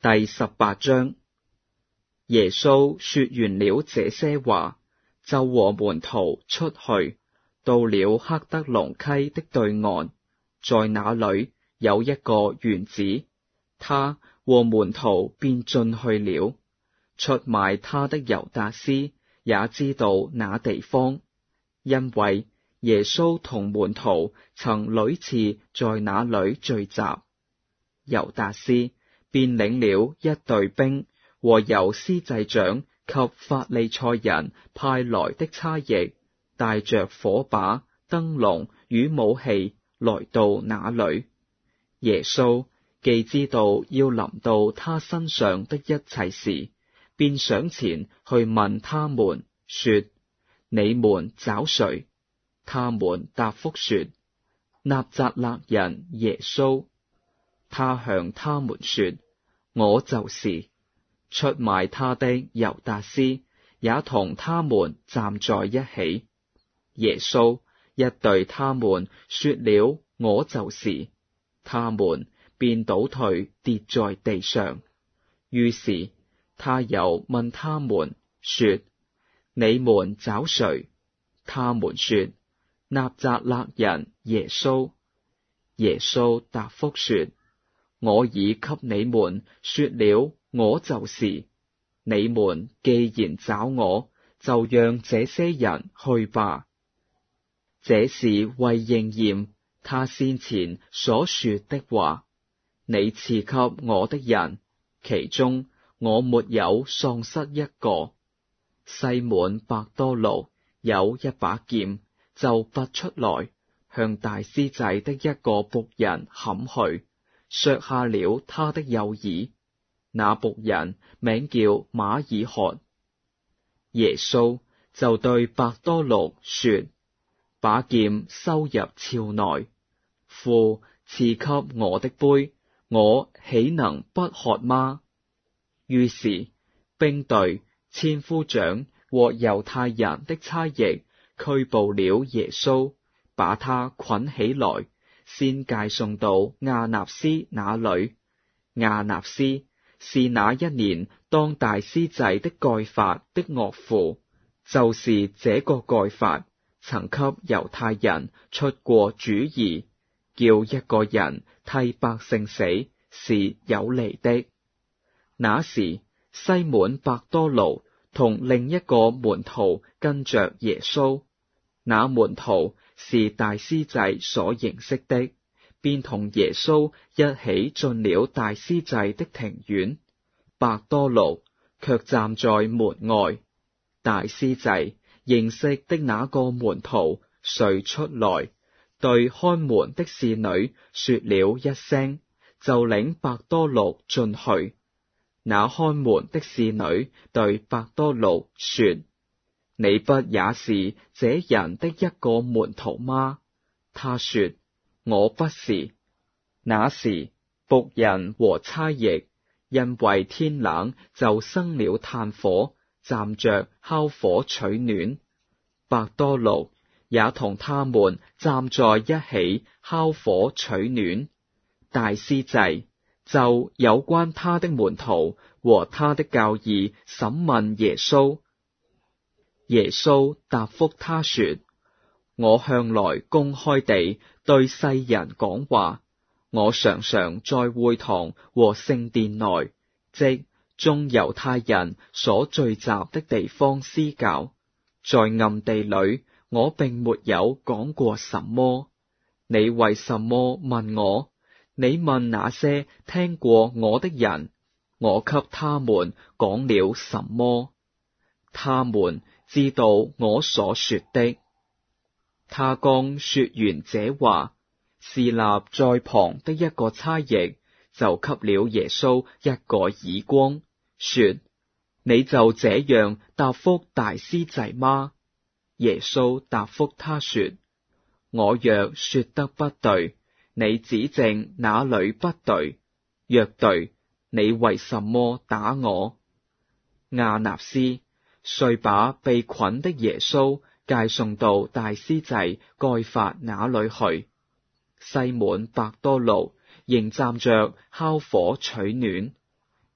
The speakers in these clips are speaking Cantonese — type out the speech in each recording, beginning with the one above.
第18章。耶穌說完了這些話，就和門徒出去，到了克德隆溪的對岸，在那裡有一個園子，他和門徒便進去了。出賣他的猶達斯也知道那地方，因為耶穌同門徒曾屢次在那裡聚集。猶達斯便領了一隊兵和由司祭長及法利賽人派來的差役，帶着火把、燈籠與武器來到那裡。耶穌既知道要臨到他身上的一切事，便上前去問他們說：你們找誰？他們答覆說：納匝肋人耶穌。他向他們說：我就是。出賣他的猶達斯也同他們站在一起。耶穌一對他們說了我就是，他們便倒退跌在地上。於是他又問他們說：你們找誰？他們說：納匝肋人耶穌。耶穌答覆說：我已給你們說了我就是，你們既然找我，就讓這些人去吧。這是為應驗他先前所說的話：你賜給我的人，其中我沒有喪失一個。西滿伯多祿有一把劍，就拔出來，向大司祭的一個僕人砍去，削下了他的右耳。那僕人名叫馬爾渴。耶穌就對伯多祿說：把劍收入鞘內。父賜給我的杯，我豈能不喝嗎？於是兵隊、千夫長和猶太人的差役拘捕了耶穌，把他捆起來，先解送到亞納斯那裡。亞納斯是那一年當大司祭的蓋法的岳父，就是這個蓋法曾給猶太人出過主意，叫一個人替百姓死，是有理的。那時西滿伯多祿同另一個門徒跟着耶穌，那門徒是大司祭所認識的，便同耶穌一起進了大司祭的庭院。伯多祿卻站在門外。大司祭認識的那個門徒遂出來，對看門的侍女說了一聲，就領伯多祿進去。那看門的侍女對伯多祿說：你不也是這人的一個門徒嗎？他說：我不是。那時僕人和差役因為天冷，就生了炭火，站着烤火取暖。伯多祿也同他們站在一起烤火取暖。大司祭就有關他的門徒和他的教義審問耶穌。耶穌答覆他說：我向來公開地對世人講話，我常常在會堂和聖殿內，即眾猶太人所聚集的地方施教。在暗地裡，我並沒有講過什麼。你為什麼問我？你問那些聽過我的人，我給他們講了什麼？他們知道我所說的。他剛說完這話，侍立在旁的一個差役就給了耶穌一個耳光，說：你就這樣答覆大司祭嗎？耶穌答覆他說：我若說得不對，你指證哪裡不對；若對，你為什麼打我？亞納斯遂把被捆的耶穌解送到大司祭蓋法那裡去。西滿伯多祿仍站着烤火取暖。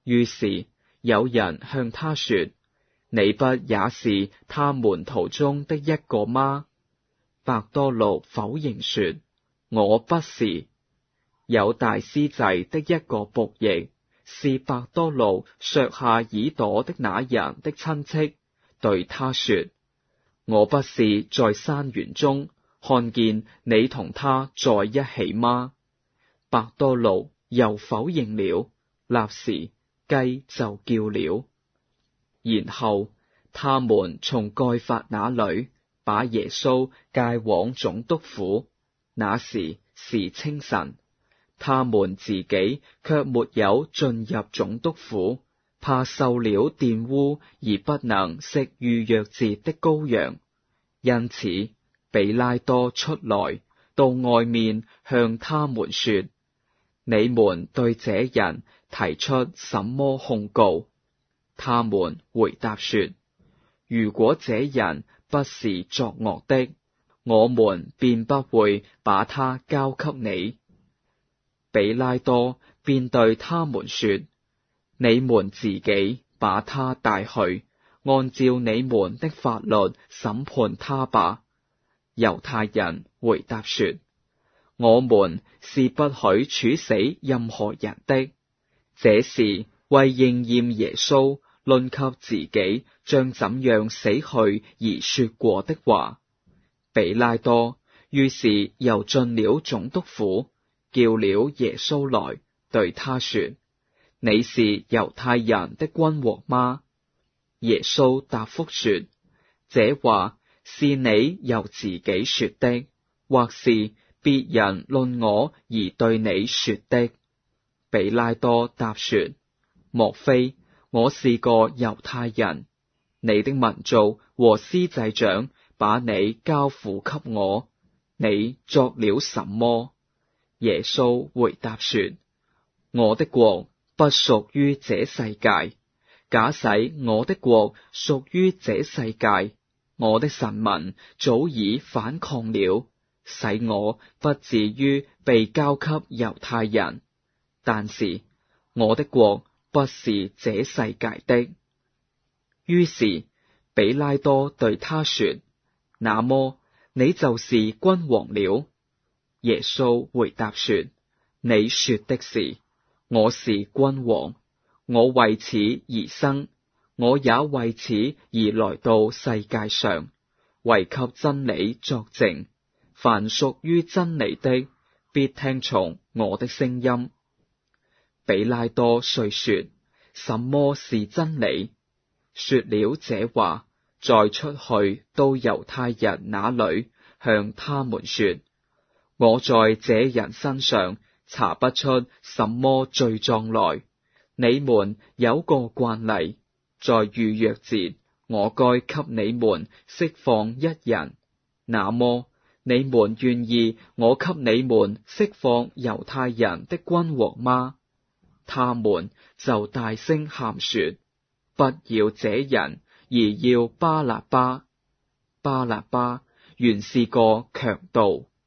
於是有人向他說：你不也是他門徒中的一個嗎？伯多祿否認說：我不是。有大司祭的一個僕役，是伯多祿削下耳朵的那人的親戚，對他說：我不是在山園中看見你同他在一起嗎？伯多祿又否認了，立時雞就叫了。然後他們從蓋法那裏把耶穌介往總督府，那時是清晨。他們自己卻沒有進入總督府，怕受了玷污而不能食逾越節的羔羊。因此比拉多出來到外面向他們說：你們對這人提出什麼控告？他們回答說：如果這人不是作惡的，我們便不會把他交給你。比拉多便對他們說：你們自己把他帶去，按照你們的法律審判他吧。猶太人回答說：我們是不許處死任何人的，這是為應驗耶穌論及自己將怎樣死去而說過的話。比拉多於是又進了總督府，叫了耶穌來，對他說：你是猶太人的君王嗎？耶穌答覆說：這話是你由自己說的，或是別人論我而對你說的？比拉多答說：莫非我是個猶太人？你的民族和司祭長把你交付給我，你作了什麼？耶穌回答說：我的國不屬於這世界。假使我的國屬於這世界，我的臣民早已反抗了，使我不至於被交給猶太人。但是我的國不是這世界的。於是比拉多對他說：那麼你就是君王了。耶穌回答說：你說的是，我是君王。我為此而生，我也為此而來到世界上，為給真理作證。凡屬於真理的，必聽從我的聲音。比拉多遂說：什麼是真理？說了這話，再出去到猶太人那裏，向他們說：我在這人身上查不出什麼罪狀來。你們有個慣例，在逾越節，我該給你們釋放一人。那麼你們願意我給你們釋放猶太人的君王嗎？他們就大聲喊說：不要這人，而要巴辣巴。巴辣巴原是個強盜。